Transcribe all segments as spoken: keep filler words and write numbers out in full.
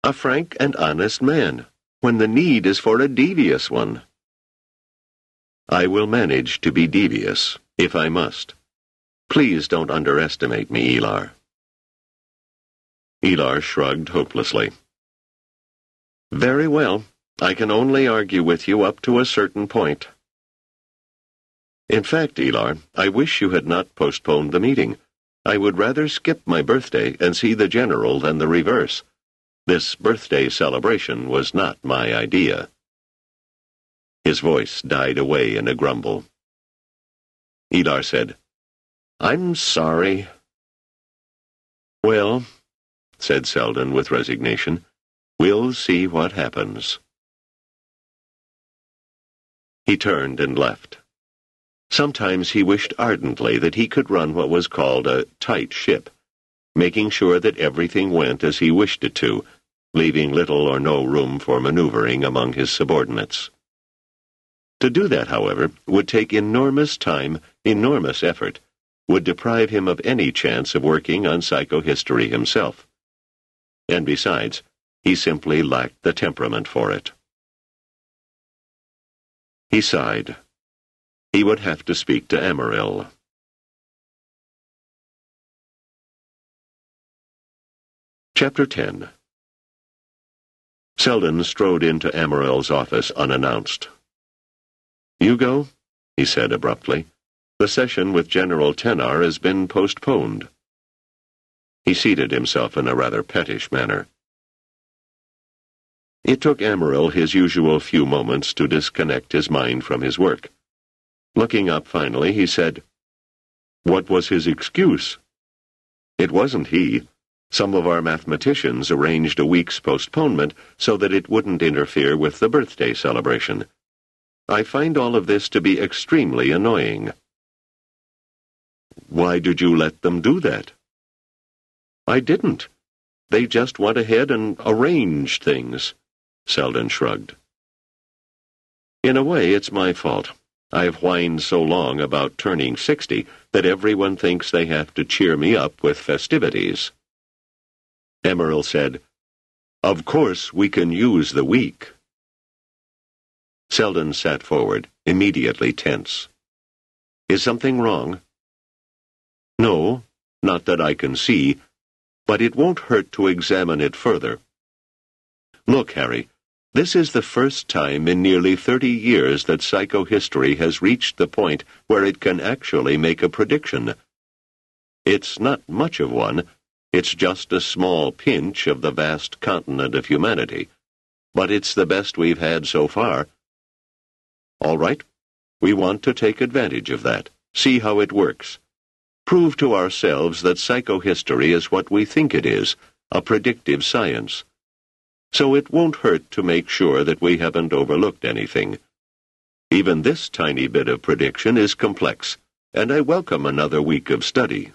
a frank and honest man, when the need is for a devious one. I will manage to be devious, if I must. Please don't underestimate me, Elar. Elar shrugged hopelessly. Very well. I can only argue with you up to a certain point. In fact, Elar, I wish you had not postponed the meeting. I would rather skip my birthday and see the general than the reverse. This birthday celebration was not my idea. His voice died away in a grumble. Elar said, I'm sorry. Well, said Selden with resignation, we'll see what happens. He turned and left. Sometimes he wished ardently that he could run what was called a tight ship, making sure that everything went as he wished it to, leaving little or no room for maneuvering among his subordinates. To do that, however, would take enormous time, enormous effort, would deprive him of any chance of working on psychohistory himself. And besides, he simply lacked the temperament for it. He sighed. He would have to speak to Amaryl. Chapter ten. Selden strode into Amaryl's office unannounced. You go, he said abruptly. The session with General Tenar has been postponed. He seated himself in a rather pettish manner. It took Amaryl his usual few moments to disconnect his mind from his work. Looking up finally, he said, What was his excuse? It wasn't he. Some of our mathematicians arranged a week's postponement so that it wouldn't interfere with the birthday celebration. I find all of this to be extremely annoying. Why did you let them do that? I didn't. They just went ahead and arranged things. Selden shrugged. In a way, it's my fault. I've whined so long about turning sixty that everyone thinks they have to cheer me up with festivities. Amaryl said, Of course we can use the week. Selden sat forward, immediately tense. Is something wrong? No, not that I can see, but it won't hurt to examine it further. Look, Harry, this is the first time in nearly thirty years that psychohistory has reached the point where it can actually make a prediction. It's not much of one. It's just a small pinch of the vast continent of humanity. But it's the best we've had so far. All right, we want to take advantage of that, see how it works. Prove to ourselves that psychohistory is what we think it is, a predictive science. So it won't hurt to make sure that we haven't overlooked anything. Even this tiny bit of prediction is complex, and I welcome another week of study.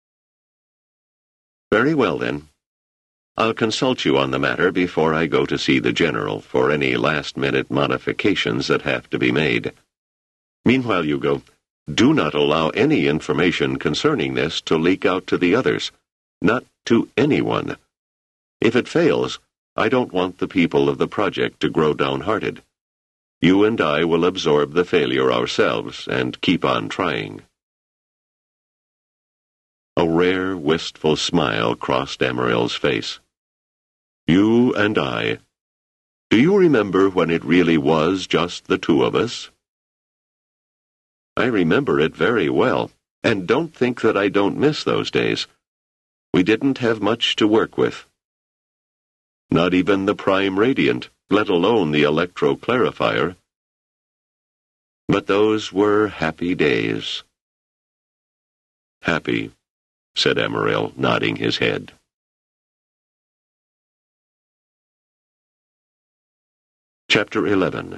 Very well, then. I'll consult you on the matter before I go to see the general for any last-minute modifications that have to be made. Meanwhile, Hugo, do not allow any information concerning this to leak out to the others, not to anyone. If it fails, I don't want the people of the project to grow downhearted. You and I will absorb the failure ourselves and keep on trying. A rare, wistful smile crossed Amaryl's face. You and I. Do you remember when it really was just the two of us? I remember it very well, and don't think that I don't miss those days. We didn't have much to work with. Not even the prime radiant, let alone the electroclarifier. But those were happy days. Happy, said Amaryl, nodding his head. Chapter eleven.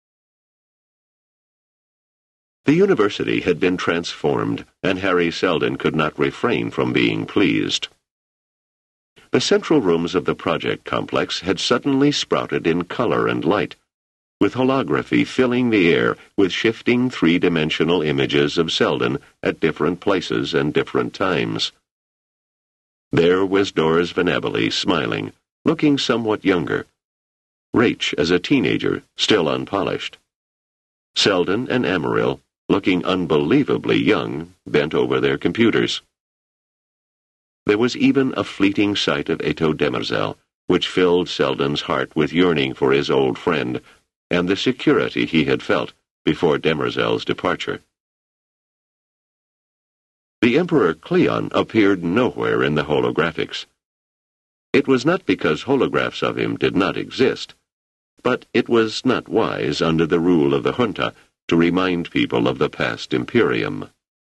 The university had been transformed, and Harry Selden could not refrain from being pleased. The central rooms of the project complex had suddenly sprouted in color and light, with holography filling the air with shifting three-dimensional images of Selden at different places and different times. There was Doris Venabile smiling, looking somewhat younger. Rach as a teenager, still unpolished. Selden and Amaryl, looking unbelievably young, bent over their computers. There was even a fleeting sight of Eto Demerzel, which filled Selden's heart with yearning for his old friend and the security he had felt before Demerzel's departure. The Emperor Cleon appeared nowhere in the holographics. It was not because holographs of him did not exist, but it was not wise under the rule of the junta to remind people of the past Imperium.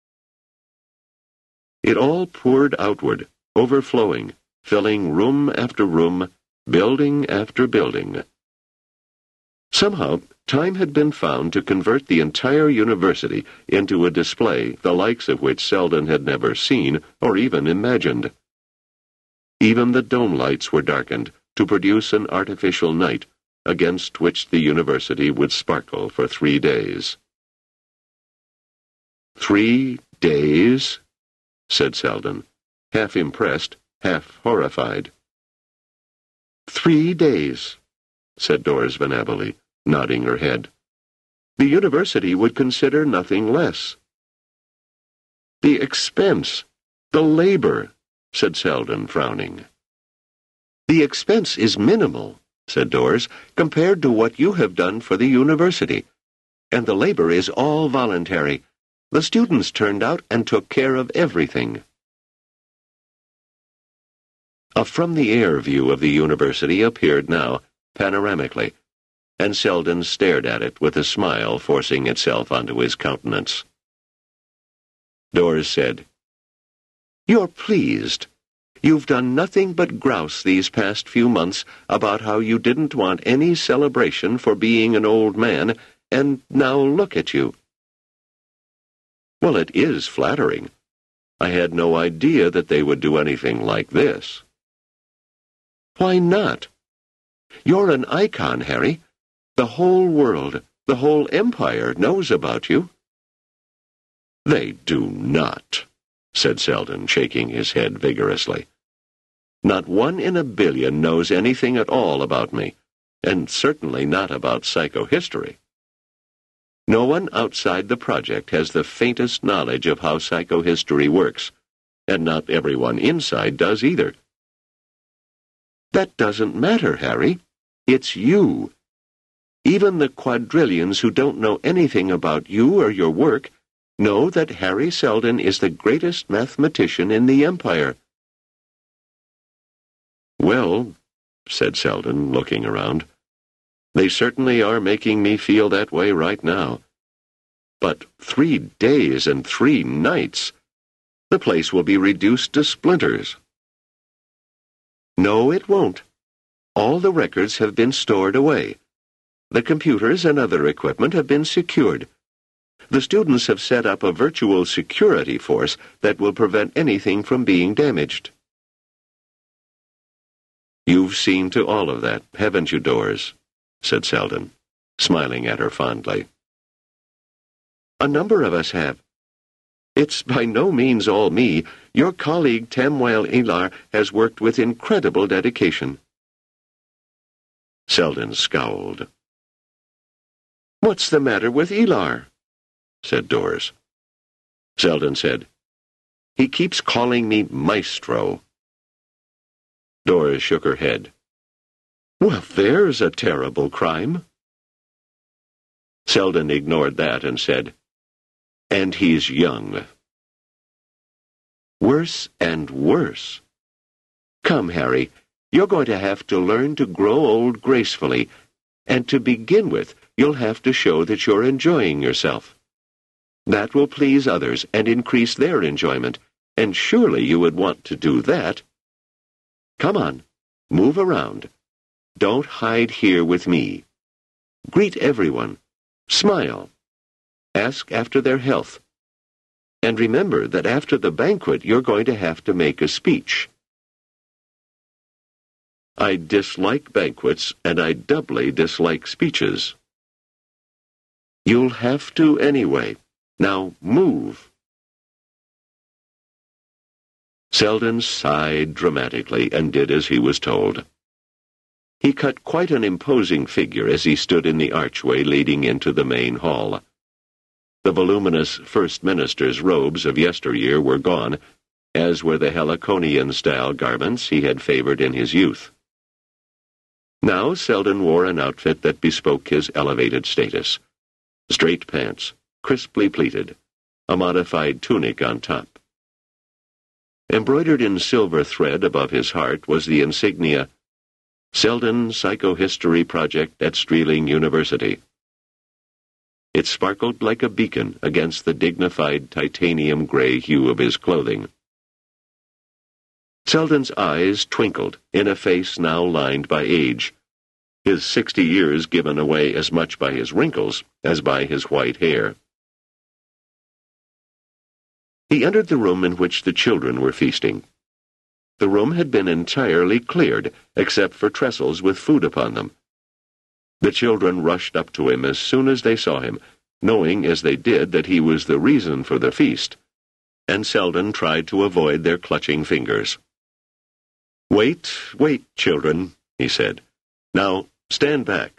It all poured outward, overflowing, filling room after room, building after building. Somehow, time had been found to convert the entire university into a display the likes of which Selden had never seen or even imagined. Even the dome lights were darkened to produce an artificial night against which the university would sparkle for three days. Three days? Said Selden, half impressed, half horrified. Three days, said Doris Van Abele, nodding her head. The university would consider nothing less. The expense, the labor, said Selden, frowning. The expense is minimal, said Doris, compared to what you have done for the university. And the labor is all voluntary. The students turned out and took care of everything. A from-the-air view of the university appeared now, panoramically, and Selden stared at it with a smile forcing itself onto his countenance. Doris said, You're pleased. You've done nothing but grouse these past few months about how you didn't want any celebration for being an old man, and now look at you. Well, it is flattering. I had no idea that they would do anything like this. Why not? You're an icon, Harry. The whole world, the whole empire knows about you. They do not, said Selden, shaking his head vigorously. Not one in a billion knows anything at all about me, and certainly not about psychohistory. No one outside the project has the faintest knowledge of how psychohistory works, and not everyone inside does either. That doesn't matter, Harry. It's you. Even the quadrillions who don't know anything about you or your work know that Harry Selden is the greatest mathematician in the Empire. Well, said Selden, looking around, they certainly are making me feel that way right now. But three days and three nights, the place will be reduced to splinters. No, it won't. All the records have been stored away. The computers and other equipment have been secured. The students have set up a virtual security force that will prevent anything from being damaged. You've seen to all of that, haven't you, Doris? Said Selden, smiling at her fondly. A number of us have. It's by no means all me. Your colleague Tamwell Elar has worked with incredible dedication. Selden scowled. What's the matter with Elar? Said Doris. Selden said, He keeps calling me Maestro. Doris shook her head. Well, there's a terrible crime. Selden ignored that and said, And he's young. Worse and worse. Come, Harry, you're going to have to learn to grow old gracefully, and to begin with, you'll have to show that you're enjoying yourself. That will please others and increase their enjoyment, and surely you would want to do that. Come on, move around. Don't hide here with me. Greet everyone. Smile. Ask after their health. And remember that after the banquet you're going to have to make a speech. I dislike banquets, and I doubly dislike speeches. You'll have to anyway. Now move. Selden sighed dramatically and did as he was told. He cut quite an imposing figure as he stood in the archway leading into the main hall. The voluminous First Minister's robes of yesteryear were gone, as were the Heliconian-style garments he had favored in his youth. Now Selden wore an outfit that bespoke his elevated status. Straight pants, crisply pleated, a modified tunic on top. Embroidered in silver thread above his heart was the insignia, Selden Psychohistory Project at Streeling University. It sparkled like a beacon against the dignified titanium gray hue of his clothing. Selden's eyes twinkled in a face now lined by age, his sixty years given away as much by his wrinkles as by his white hair. He entered the room in which the children were feasting. The room had been entirely cleared, except for trestles with food upon them. The children rushed up to him as soon as they saw him, knowing as they did that he was the reason for the feast, and Selden tried to avoid their clutching fingers. "Wait, wait, children," he said. "Now, stand back."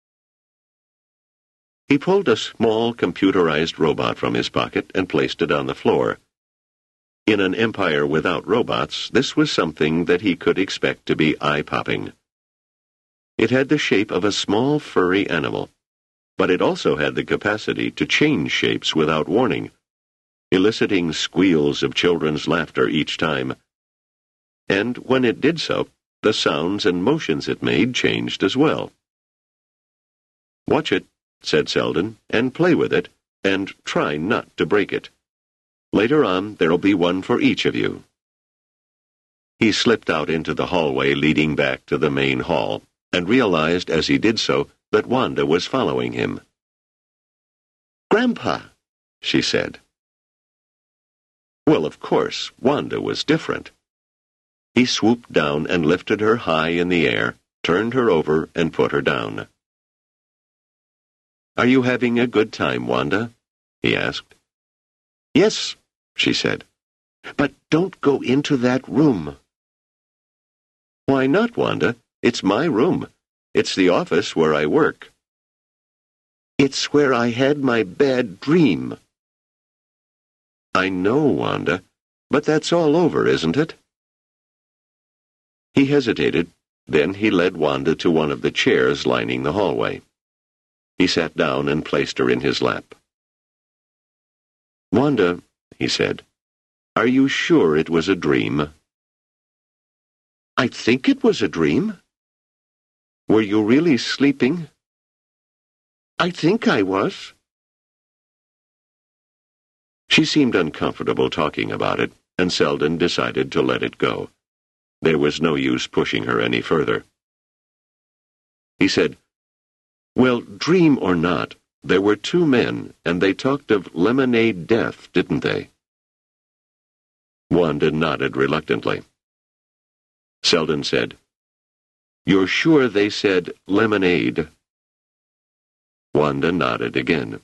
He pulled a small computerized robot from his pocket and placed it on the floor. In an empire without robots, this was something that he could expect to be eye-popping. It had the shape of a small furry animal, but it also had the capacity to change shapes without warning, eliciting squeals of children's laughter each time. And when it did so, the sounds and motions it made changed as well. "Watch it," said Selden, "and play with it, and try not to break it. Later on, there'll be one for each of you." He slipped out into the hallway leading back to the main hall, and realized as he did so that Wanda was following him. "Grandpa," she said. Well, of course, Wanda was different. He swooped down and lifted her high in the air, turned her over, and put her down. "Are you having a good time, Wanda?" he asked. "Yes," she said. "But don't go into that room." "Why not, Wanda? It's my room. It's the office where I work." "It's where I had my bad dream." "I know, Wanda, but that's all over, isn't it?" He hesitated, then he led Wanda to one of the chairs lining the hallway. He sat down and placed her in his lap. "Wanda," he said, "are you sure it was a dream?" "I think it was a dream." "Were you really sleeping?" "I think I was." She seemed uncomfortable talking about it, and Selden decided to let it go. There was no use pushing her any further. He said, "Well, dream or not, there were two men, and they talked of lemonade death, didn't they?" Wanda nodded reluctantly. Selden said, "You're sure they said lemonade?" Wanda nodded again.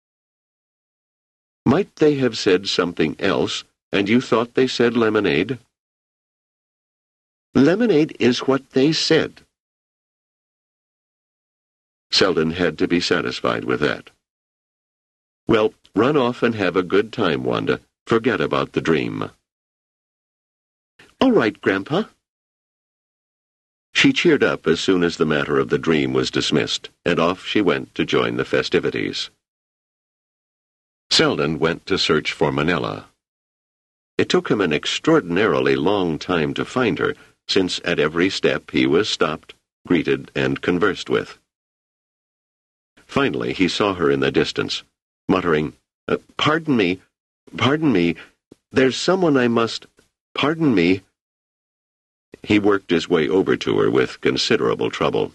"Might they have said something else, and you thought they said lemonade?" "Lemonade is what they said." Selden had to be satisfied with that. "Well, run off and have a good time, Wanda. Forget about the dream." "All right, Grandpa." She cheered up as soon as the matter of the dream was dismissed, and off she went to join the festivities. Selden went to search for Manella. It took him an extraordinarily long time to find her, since at every step he was stopped, greeted, and conversed with. Finally, he saw her in the distance, muttering, uh, "Pardon me, pardon me, there's someone I must, pardon me." He worked his way over to her with considerable trouble.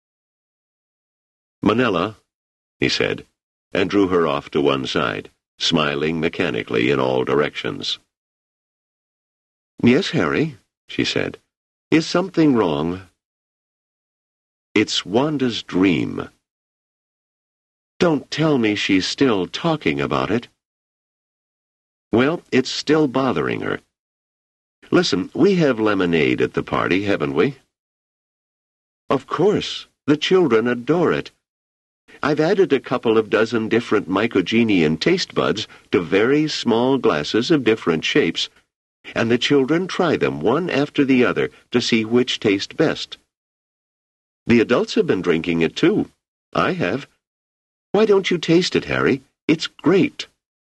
"Manella," he said, and drew her off to one side, smiling mechanically in all directions. "Yes, Harry," she said. "Is something wrong?" "It's Wanda's dream." "Don't tell me she's still talking about it." "Well, it's still bothering her. Listen, we have lemonade at the party, haven't we?" "Of Of course, the children adore it. I've added a couple of dozen different mycogenian taste buds to very small glasses of different shapes, and the children try them one after the other to see which taste best. The adults have been drinking it too. I have. Why don't you taste it, Harry? It's great.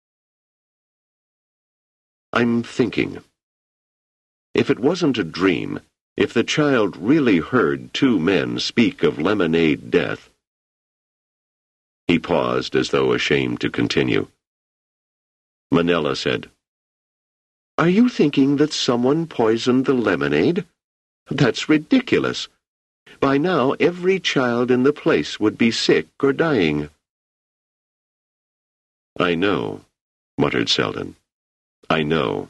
I'm thinking. If it wasn't a dream, if the child really heard two men speak of lemonade death... He paused as though ashamed to continue. Manella said, "Are you thinking that someone poisoned the lemonade? That's ridiculous. By now, every child in the place would be sick or dying." "I know," muttered Selden. "I know."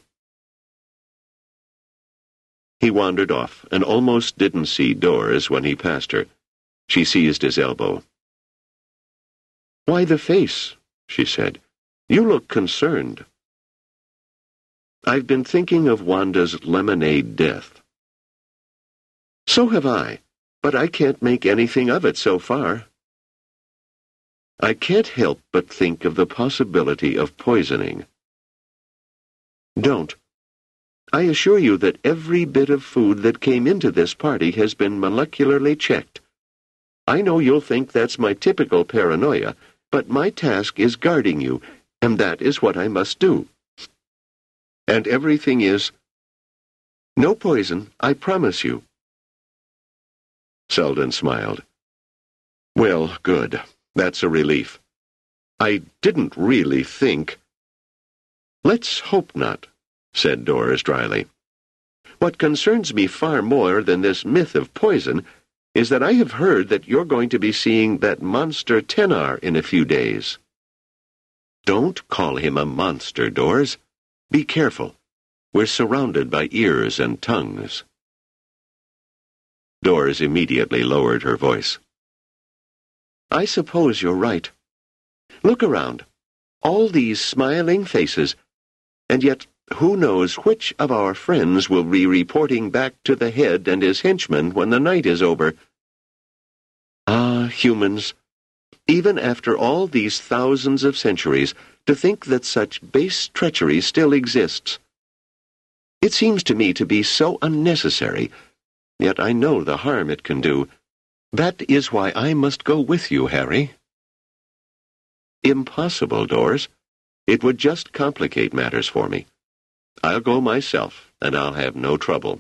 He wandered off and almost didn't see Doris when he passed her. She seized his elbow. "Why the face?" she said. "You look concerned." "I've been thinking of Wanda's lemonade death." "So have I, but I can't make anything of it so far." "I can't help but think of the possibility of poisoning." "Don't. I assure you that every bit of food that came into this party has been molecularly checked. I know you'll think that's my typical paranoia, but my task is guarding you, and that is what I must do." "And everything is—" "No poison, I promise you." Selden smiled. "Well, good. That's a relief. I didn't really think—" "Let's hope not," said Doris dryly. "What concerns me far more than this myth of poison is that I have heard that you're going to be seeing that monster Tenar in a few days." "Don't call him a monster, Doris. Be careful. We're surrounded by ears and tongues." Doris immediately lowered her voice. "I suppose you're right. Look around. All these smiling faces, and yet who knows which of our friends will be reporting back to the head and his henchmen when the night is over. Ah, humans, even after all these thousands of centuries, to think that such base treachery still exists. It seems to me to be so unnecessary, yet I know the harm it can do. That is why I must go with you, Harry." "Impossible, Doris. It would just complicate matters for me. I'll go myself, and I'll have no trouble."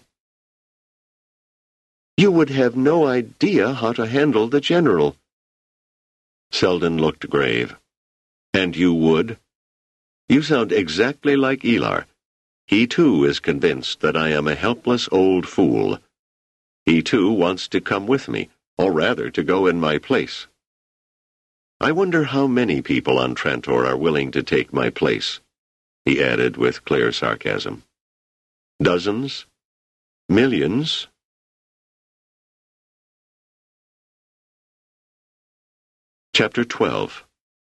"You would have no idea how to handle the general." Selden looked grave. "And you would? You sound exactly like Elar. He, too, is convinced that I am a helpless old fool. He, too, wants to come with me, or rather to go in my place. I wonder how many people on Trantor are willing to take my place," he added with clear sarcasm. "Dozens? Millions?" Chapter twelve.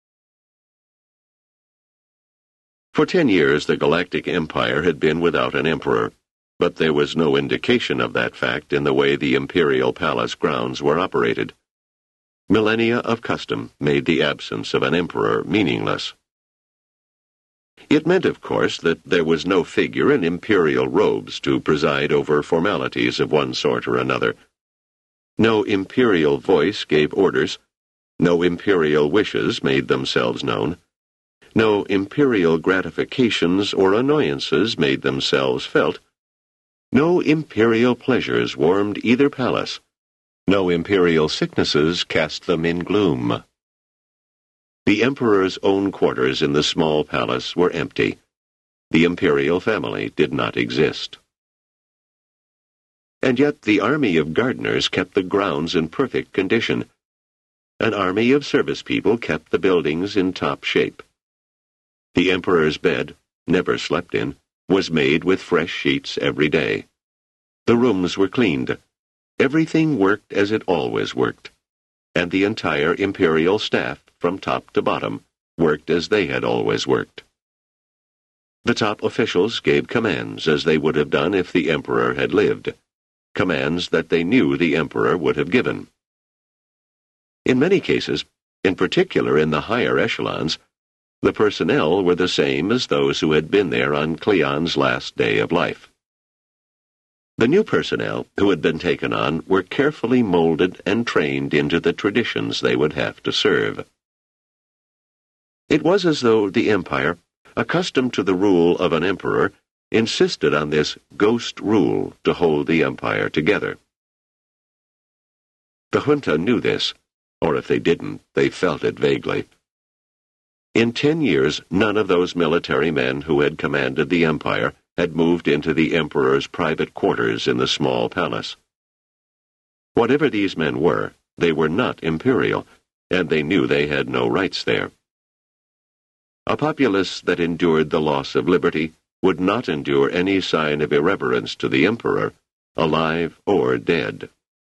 For ten years the Galactic Empire had been without an emperor, but there was no indication of that fact in the way the Imperial Palace grounds were operated. Millennia of custom made the absence of an emperor meaningless. It meant, of course, that there was no figure in imperial robes to preside over formalities of one sort or another. No imperial voice gave orders. No imperial wishes made themselves known. No imperial gratifications or annoyances made themselves felt. No imperial pleasures warmed either palace. No imperial sicknesses cast them in gloom. The emperor's own quarters in the small palace were empty. The imperial family did not exist. And yet the army of gardeners kept the grounds in perfect condition. An army of service people kept the buildings in top shape. The emperor's bed, never slept in, was made with fresh sheets every day. The rooms were cleaned. Everything worked as it always worked. And the entire imperial staff, from top to bottom, worked as they had always worked. The top officials gave commands as they would have done if the emperor had lived. commands that they knew the emperor would have given. In many cases, in particular in the higher echelons, the personnel were the same as those who had been there on Cleon's last day of life. The new personnel who had been taken on were carefully molded and trained into the traditions they would have to serve. It was as though the empire, accustomed to the rule of an emperor, insisted on this ghost rule to hold the empire together. The junta knew this, or if they didn't, they felt it vaguely. In ten years, none of those military men who had commanded the empire had moved into the emperor's private quarters in the small palace. Whatever these men were, they were not imperial, and they knew they had no rights there. A populace that endured the loss of liberty would not endure any sign of irreverence to the emperor, alive or dead.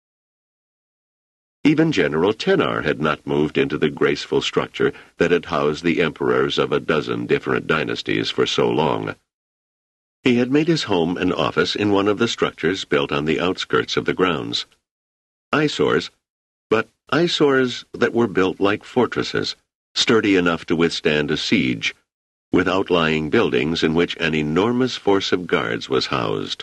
Even General Tenar had not moved into the graceful structure that had housed the emperors of a dozen different dynasties for so long. He had made his home and office in one of the structures built on the outskirts of the grounds. Eyesores, but eyesores that were built like fortresses, sturdy enough to withstand a siege, with outlying buildings in which an enormous force of guards was housed.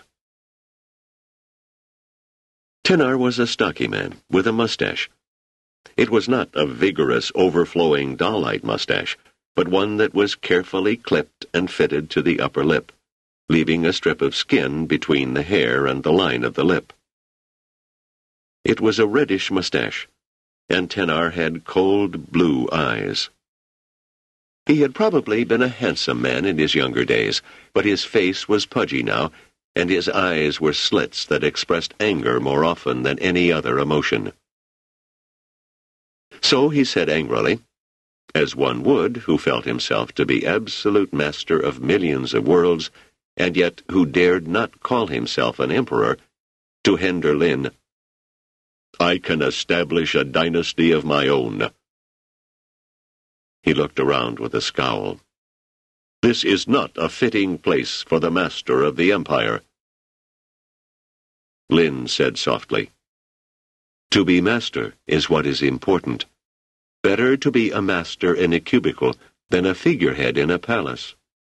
Tenar was a stocky man, with a mustache. It was not a vigorous, overflowing dollite mustache, but one that was carefully clipped and fitted to the upper lip, leaving a strip of skin between the hair and the line of the lip. It was a reddish mustache, and Tenar had cold blue eyes. He had probably been a handsome man in his younger days, but his face was pudgy now, and his eyes were slits that expressed anger more often than any other emotion. So he said angrily, as one would who felt himself to be absolute master of millions of worlds, and yet who dared not call himself an emperor, to Hender Lin, "I can establish a dynasty of my own." He looked around with a scowl. "This is not a fitting place for the master of the empire." Lin said softly, "To be master is what is important. Better to be a master in a cubicle than a figurehead in a palace."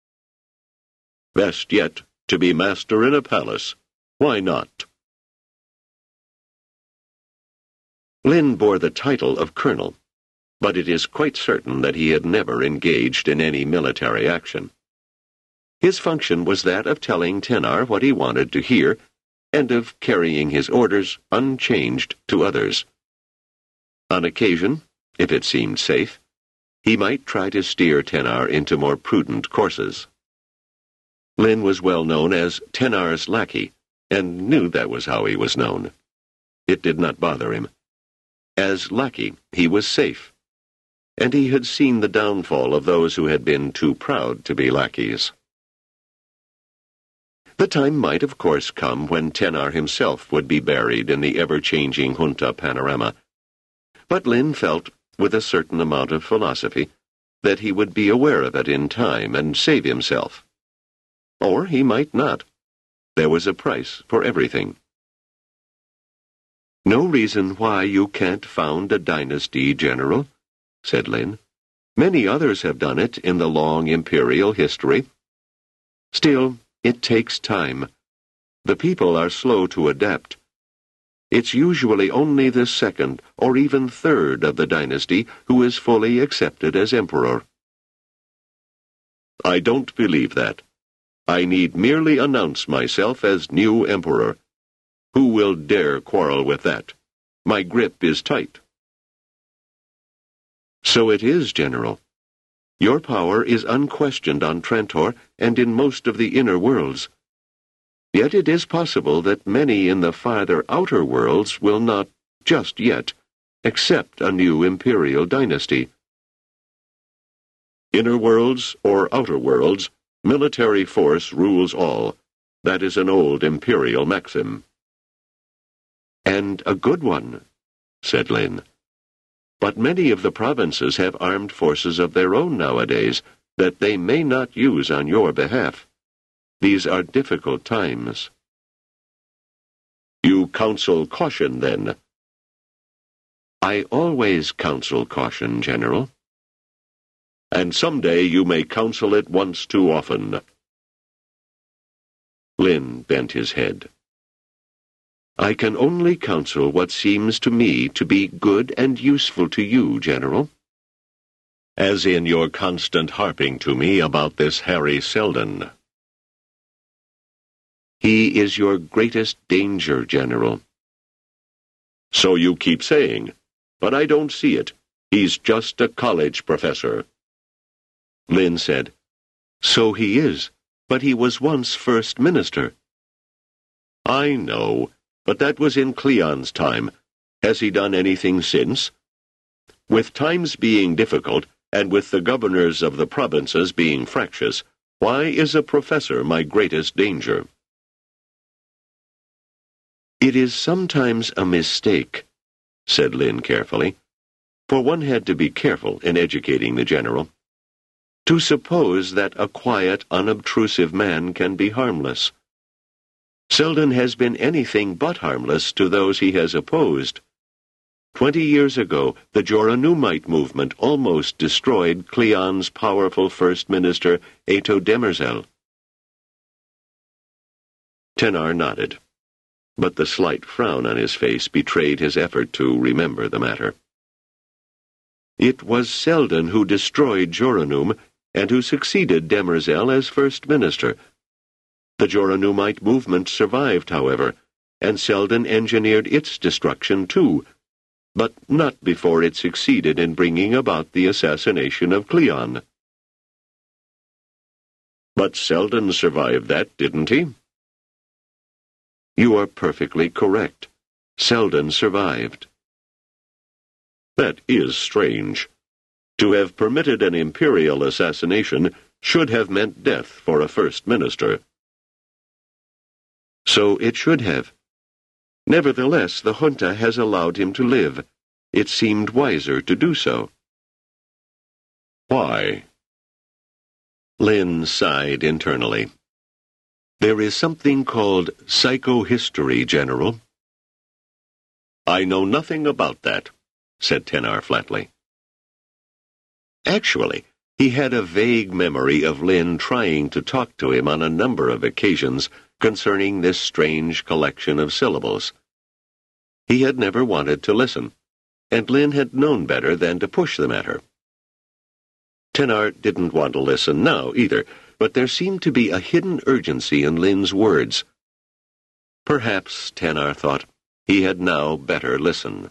"Best yet, to be master in a palace. Why not?" Lin bore the title of colonel, but it is quite certain that he had never engaged in any military action. His function was that of telling Tenar what he wanted to hear, and of carrying his orders unchanged to others. On occasion, if it seemed safe, he might try to steer Tenar into more prudent courses. Lin was well known as Tenar's lackey, and knew that was how he was known. It did not bother him. As lackey, he was safe, and he had seen the downfall of those who had been too proud to be lackeys. The time might, of course, come when Tenar himself would be buried in the ever-changing junta panorama, but Lin felt, with a certain amount of philosophy, that he would be aware of it in time and save himself. Or he might not. There was a price for everything. "No reason why you can't found a dynasty, General," said Lin. "Many others have done it in the long imperial history. Still, it takes time. The people are slow to adapt. It's usually only the second or even third of the dynasty who is fully accepted as emperor." "I don't believe that. I need merely announce myself as new emperor. Who will dare quarrel with that? My grip is tight." "So it is, General. Your power is unquestioned on Trantor and in most of the inner worlds. Yet it is possible that many in the farther outer worlds will not, just yet, accept a new imperial dynasty." "Inner worlds or outer worlds, military force rules all. That is an old imperial maxim." "And a good one," said Lin. "But many of the provinces have armed forces of their own nowadays that they may not use on your behalf. These are difficult times." You counsel caution, then? I always counsel caution, General. And someday you may counsel it once too often. Lin bent his head. I can only counsel what seems to me to be good and useful to you, General. As in your constant harping to me about this Harry Selden. He is your greatest danger, General. So you keep saying, but I don't see it. He's just a college professor. Lin said, So he is, but he was once First Minister. I know, but that was in Cleon's time. Has he done anything since? With times being difficult, and with the governors of the provinces being fractious, why is a professor my greatest danger? It is sometimes a mistake, said Lin carefully, for one had to be careful in educating the general, to suppose that a quiet, unobtrusive man can be harmless. Selden has been anything but harmless to those he has opposed. Twenty years ago, the Joranumite movement almost destroyed Cleon's powerful First Minister, Ato Demerzel. Tenar nodded, but the slight frown on his face betrayed his effort to remember the matter. It was Selden who destroyed Joranum and who succeeded Demerzel as First Minister. The Joranumite movement survived, however, and Selden engineered its destruction too, but not before it succeeded in bringing about the assassination of Cleon. But Selden survived that, didn't he? You are perfectly correct. Selden survived. That is strange. To have permitted an imperial assassination should have meant death for a first minister. So it should have. Nevertheless, the junta has allowed him to live. It seemed wiser to do so. Why? Lin sighed internally. There is something called psychohistory, General. I know nothing about that, said Tenar flatly. Actually, he had a vague memory of Lin trying to talk to him on a number of occasions concerning this strange collection of syllables. He had never wanted to listen, and Lin had known better than to push the matter. Tenar didn't want to listen now either, but there seemed to be a hidden urgency in Lin's words. Perhaps, Tenar thought, he had now better listen.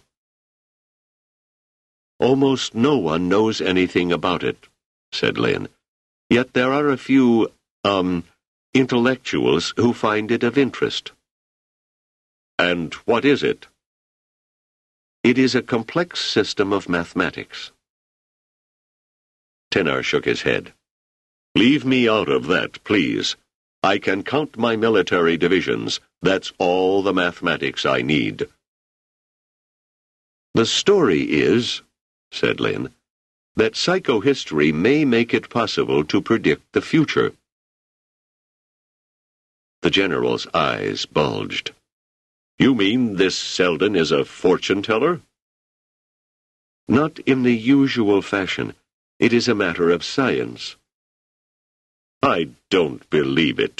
Almost no one knows anything about it, said Lin. Yet there are a few, um, intellectuals who find it of interest. And what is it? It is a complex system of mathematics. Tenar shook his head. Leave me out of that, please. I can count my military divisions. That's all the mathematics I need. The story is, said Lin, that psychohistory may make it possible to predict the future. The general's eyes bulged. You mean this Selden is a fortune-teller? Not in the usual fashion. It is a matter of science. I don't believe it.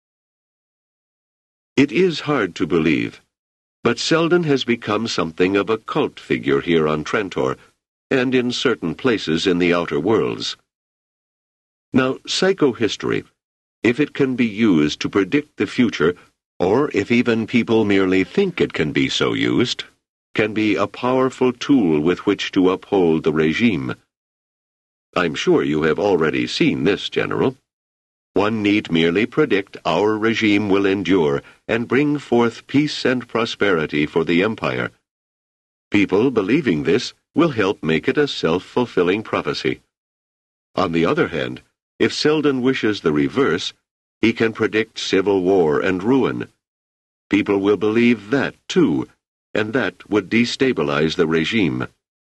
It is hard to believe, but Selden has become something of a cult figure here on Trantor, and in certain places in the outer worlds. Now, psychohistory, if it can be used to predict the future, or if even people merely think it can be so used, can be a powerful tool with which to uphold the regime. I'm sure you have already seen this, General. One need merely predict our regime will endure and bring forth peace and prosperity for the Empire. People believing this will help make it a self-fulfilling prophecy. On the other hand, if Selden wishes the reverse, he can predict civil war and ruin. People will believe that, too, and that would destabilize the regime.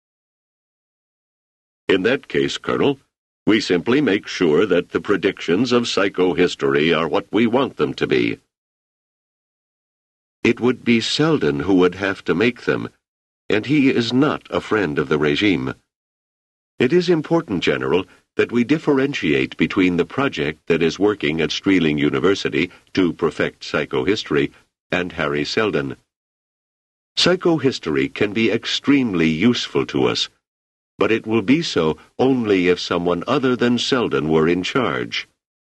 In that case, Colonel, we simply make sure that the predictions of psychohistory are what we want them to be. It would be Selden who would have to make them, and he is not a friend of the regime. It is important, General, that we differentiate between the project that is working at Streeling University to perfect psychohistory and Harry Selden. Psychohistory can be extremely useful to us, but it will be so only if someone other than Selden were in charge.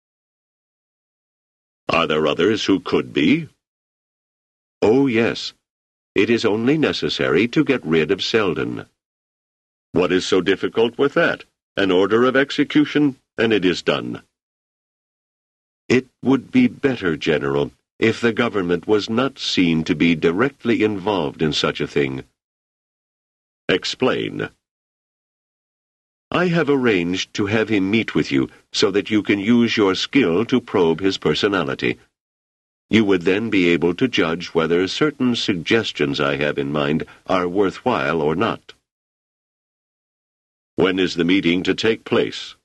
Are there others who could be? Oh, yes. It is only necessary to get rid of Selden. What is so difficult with that? An order of execution, and it is done. It would be better, General, if the government was not seen to be directly involved in such a thing. Explain. I have arranged to have him meet with you so that you can use your skill to probe his personality. You would then be able to judge whether certain suggestions I have in mind are worthwhile or not. When is the meeting to take place?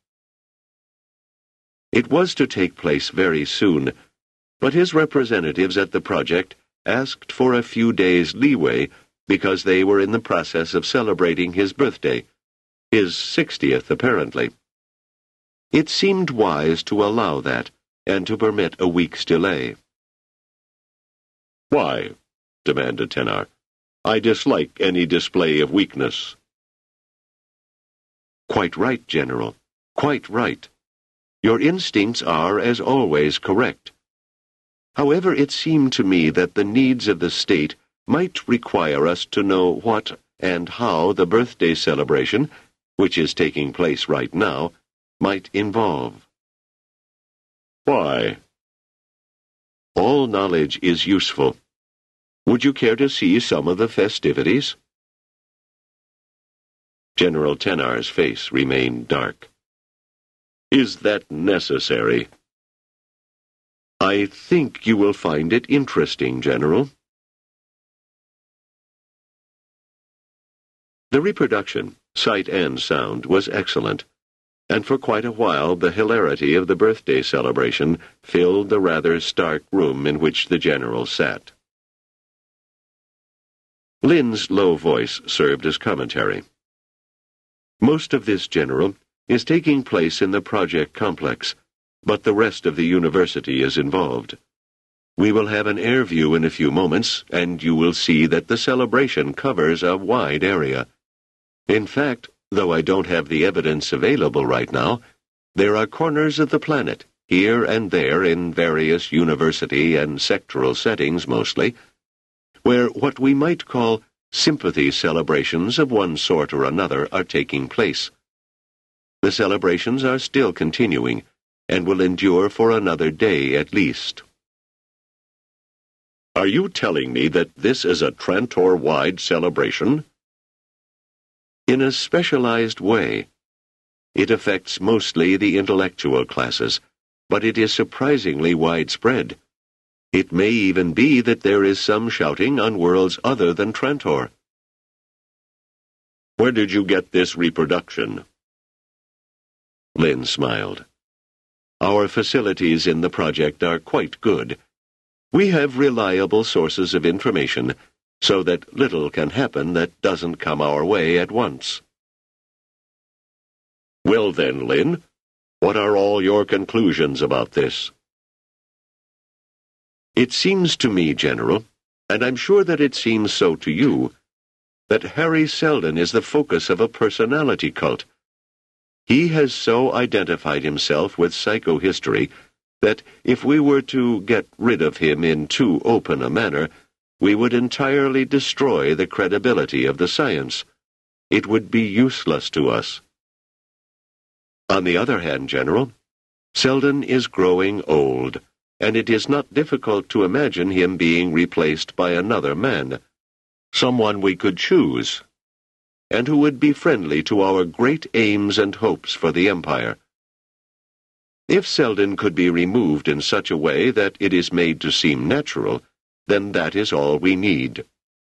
It was to take place very soon, but his representatives at the project asked for a few days' leeway because they were in the process of celebrating his birthday, his sixtieth apparently. It seemed wise to allow that, and to permit a week's delay. Why? Demanded Tenar. I dislike any display of weakness. Quite right, General. Quite right. Your instincts are, as always, correct. However, it seemed to me that the needs of the state might require us to know what and how the birthday celebration, which is taking place right now, might involve. Why? All knowledge is useful. Would you care to see some of the festivities? General Tenar's face remained dark. Is that necessary? I think you will find it interesting, General. The reproduction, sight and sound, was excellent, and for quite a while the hilarity of the birthday celebration filled the rather stark room in which the General sat. Lynn's low voice served as commentary. Most of this, General, is taking place in the project complex, but the rest of the university is involved. We will have an air view in a few moments, and you will see that the celebration covers a wide area. In fact, though I don't have the evidence available right now, there are corners of the planet, here and there in various university and sectoral settings mostly, where what we might call sympathy celebrations of one sort or another are taking place. The celebrations are still continuing, and will endure for another day at least. Are you telling me that this is a Trantor-wide celebration? In a specialized way. It affects mostly the intellectual classes, but it is surprisingly widespread. It may even be that there is some shouting on worlds other than Trantor. Where did you get this reproduction? Lynn smiled. Our facilities in the project are quite good. We have reliable sources of information, so that little can happen that doesn't come our way at once. Well then, Lynn, what are all your conclusions about this? It seems to me, General, and I'm sure that it seems so to you, that Harry Selden is the focus of a personality cult. He has so identified himself with psychohistory that if we were to get rid of him in too open a manner, we would entirely destroy the credibility of the science. It would be useless to us. On the other hand, General, Selden is growing old, and it is not difficult to imagine him being replaced by another man, someone we could choose, and who would be friendly to our great aims and hopes for the Empire. If Selden could be removed in such a way that it is made to seem natural, then that is all we need.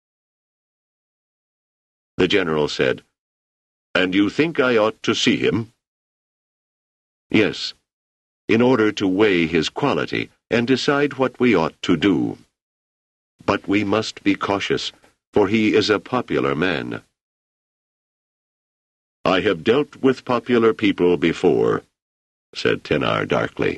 The General said, And you think I ought to see him? Yes, in order to weigh his quality and decide what we ought to do. But we must be cautious, for he is a popular man." "I have dealt with popular people before," said Tenar darkly.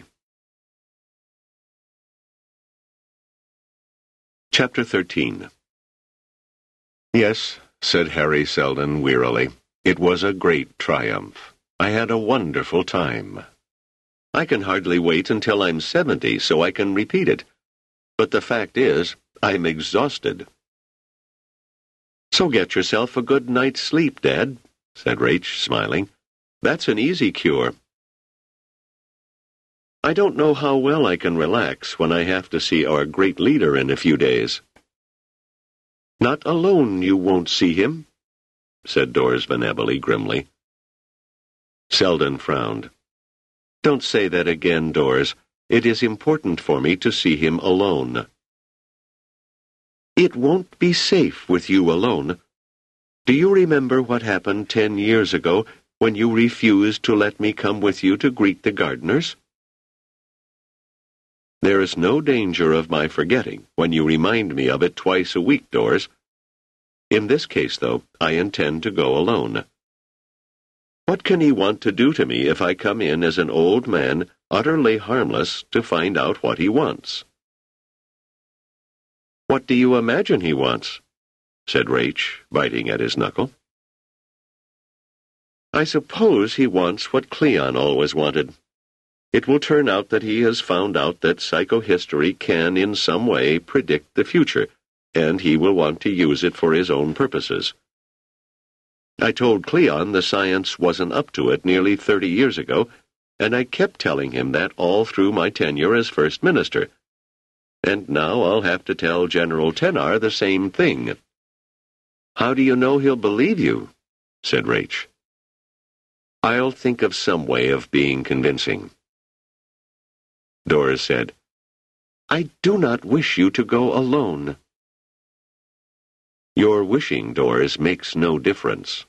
Chapter thirteen. "Yes," said Harry Seldon wearily, "it was a great triumph. I had a wonderful time. I can hardly wait until I'm seventy so I can repeat it. But the fact is, I'm exhausted." "So get yourself a good night's sleep, Dad," said Rache, smiling. "That's an easy cure." "I don't know how well I can relax when I have to see our great leader in a few days." "Not alone you won't see him," said Doris Venabile grimly. Seldon frowned. "Don't say that again, Doris. It is important for me to see him alone." "It won't be safe with you alone. Do you remember what happened ten years ago when you refused to let me come with you to greet the gardeners?" "There is no danger of my forgetting when you remind me of it twice a week, Doris. In this case, though, I intend to go alone. What can he want to do to me if I come in as an old man, utterly harmless, to find out what he wants?" "What do you imagine he wants?" said Rache, biting at his knuckle. "I suppose he wants what Cleon always wanted. It will turn out that he has found out that psychohistory can in some way predict the future, and he will want to use it for his own purposes. I told Cleon the science wasn't up to it nearly thirty years ago, and I kept telling him that all through my tenure as First Minister. And now I'll have to tell General Tenar the same thing." "How do you know he'll believe you?" said Rache. "I'll think of some way of being convincing." Doris said, "I do not wish you to go alone." "Your wishing, Doris, makes no difference."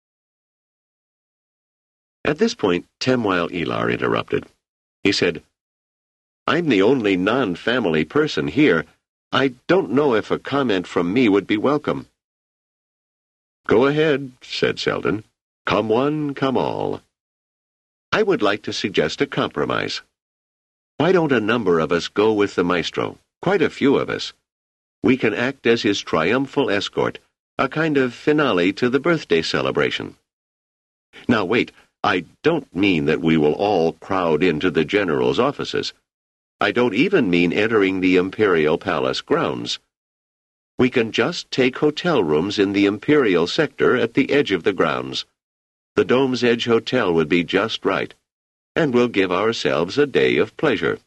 At this point, Temuel Elar interrupted. He said, "I'm the only non-family person here. I don't know if a comment from me would be welcome." "Go ahead," said Seldon. "Come one, come all." "I would like to suggest a compromise. Why don't a number of us go with the maestro? Quite a few of us. We can act as his triumphal escort, a kind of finale to the birthday celebration. Now wait, I don't mean that we will all crowd into the general's offices. I don't even mean entering the Imperial Palace grounds. We can just take hotel rooms in the Imperial sector at the edge of the grounds. The Dome's Edge Hotel would be just right, and we'll give ourselves a day of pleasure."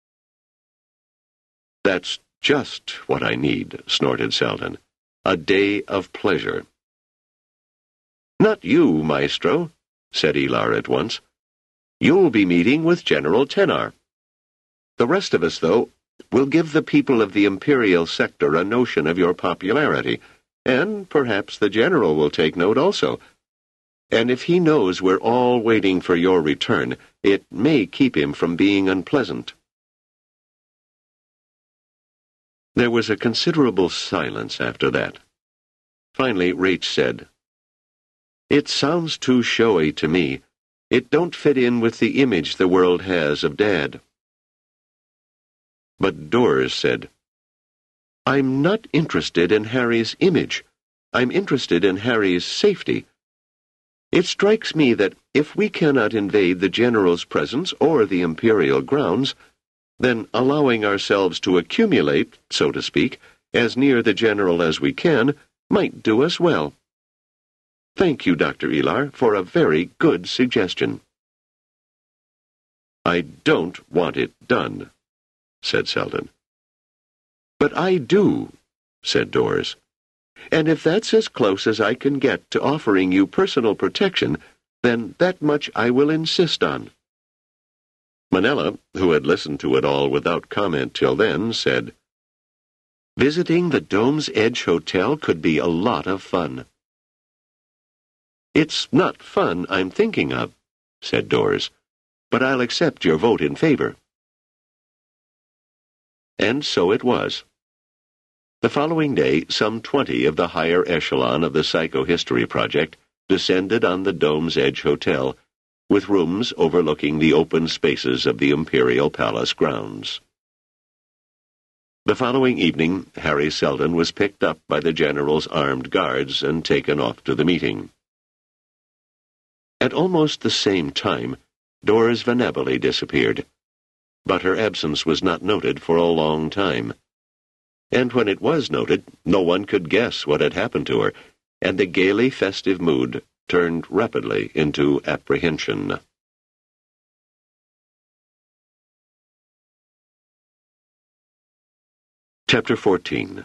"That's just what I need," snorted Seldon. "A day of pleasure." "Not you, Maestro," said Elar at once. "You'll be meeting with General Tenar. The rest of us, though, will give the people of the Imperial sector a notion of your popularity, and perhaps the General will take note also. And if he knows we're all waiting for your return, it may keep him from being unpleasant." There was a considerable silence after that. Finally, Rache said, "It sounds too showy to me. It don't fit in with the image the world has of Dad." But Doris said, "I'm not interested in Harry's image. I'm interested in Harry's safety. It strikes me that if we cannot invade the General's presence or the Imperial grounds, then allowing ourselves to accumulate, so to speak, as near the General as we can, might do us well. Thank you, Doctor Elar, for a very good suggestion." "I don't want it done," said Seldon. "But I do," said Doris. "And if that's as close as I can get to offering you personal protection, then that much I will insist on." Manella, who had listened to it all without comment till then, said, "Visiting the Dome's Edge Hotel could be a lot of fun." "It's not fun I'm thinking of," said Doris, "but I'll accept your vote in favor." And so it was. The following day, some twenty of the higher echelon of the Psychohistory Project descended on the Dome's Edge Hotel, with rooms overlooking the open spaces of the Imperial Palace grounds. The following evening, Harry Seldon was picked up by the General's armed guards and taken off to the meeting. At almost the same time, Doris Venabile disappeared, but her absence was not noted for a long time. And when it was noted, no one could guess what had happened to her, and the gaily festive mood turned rapidly into apprehension. Chapter fourteen.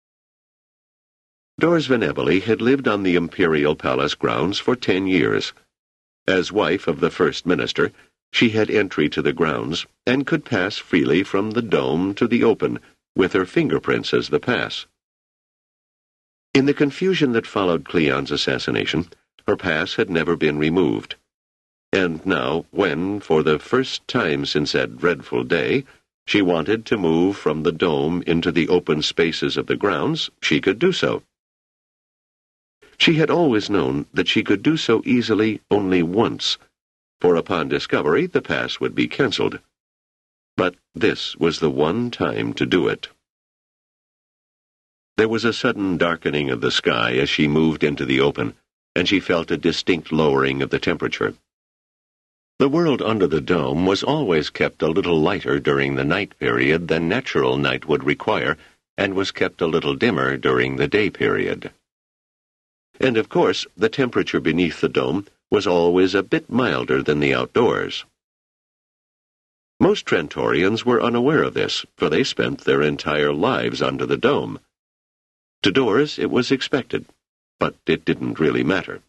Doris Venabile had lived on the Imperial Palace grounds for ten years. As wife of the First Minister, she had entry to the grounds and could pass freely from the Dome to the open, with her fingerprints as the pass. In the confusion that followed Cleon's assassination, her pass had never been removed. And now, when, for the first time since that dreadful day, she wanted to move from the Dome into the open spaces of the grounds, she could do so. She had always known that she could do so easily only once, for upon discovery the pass would be cancelled. But this was the one time to do it. There was a sudden darkening of the sky as she moved into the open, and she felt a distinct lowering of the temperature. The world under the Dome was always kept a little lighter during the night period than natural night would require, and was kept a little dimmer during the day period. And of course, the temperature beneath the Dome was always a bit milder than the outdoors. Most Trentorians were unaware of this, for they spent their entire lives under the Dome. To Doris it was expected, but it didn't really matter.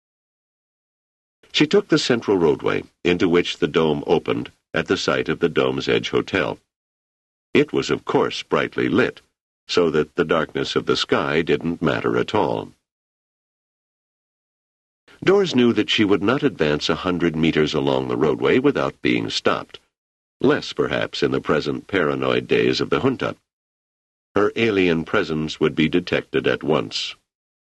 She took the central roadway, into which the Dome opened, at the site of the Dome's Edge Hotel. It was, of course, brightly lit, so that the darkness of the sky didn't matter at all. Doris knew that she would not advance a hundred meters along the roadway without being stopped, less perhaps in the present paranoid days of the junta. Her alien presence would be detected at once.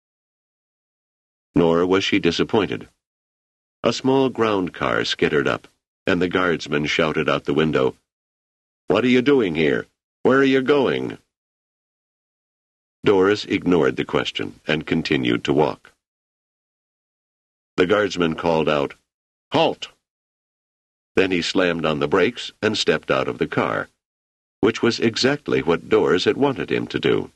Nor was she disappointed. A small ground car skittered up, and the guardsman shouted out the window, "What are you doing here? Where are you going?" Doris ignored the question and continued to walk. The guardsman called out, "Halt!" Then he slammed on the brakes and stepped out of the car, which was exactly what Doris had wanted him to do.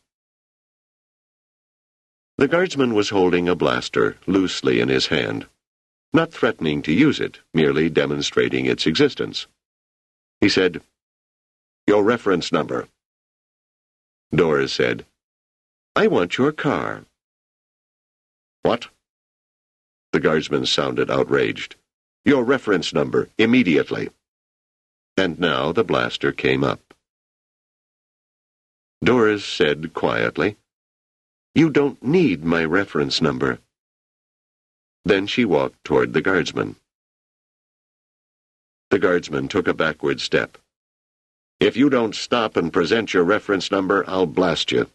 The guardsman was holding a blaster loosely in his hand, not threatening to use it, merely demonstrating its existence. He said, "Your reference number." Doris said, "I want your car." "What?" The guardsman sounded outraged. "Your reference number, immediately." And now the blaster came up. Doris said quietly, "You don't need my reference number." Then she walked toward the guardsman. The guardsman took a backward step. "If you don't stop and present your reference number, I'll blast you."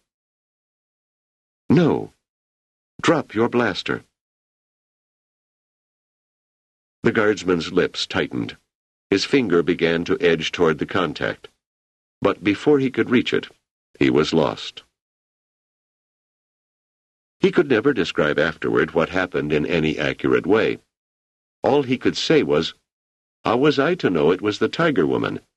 "No. Drop your blaster." The guardsman's lips tightened. His finger began to edge toward the contact. But before he could reach it, he was lost. He could never describe afterward what happened in any accurate way. All he could say was, "How was I to know it was the Tiger Woman?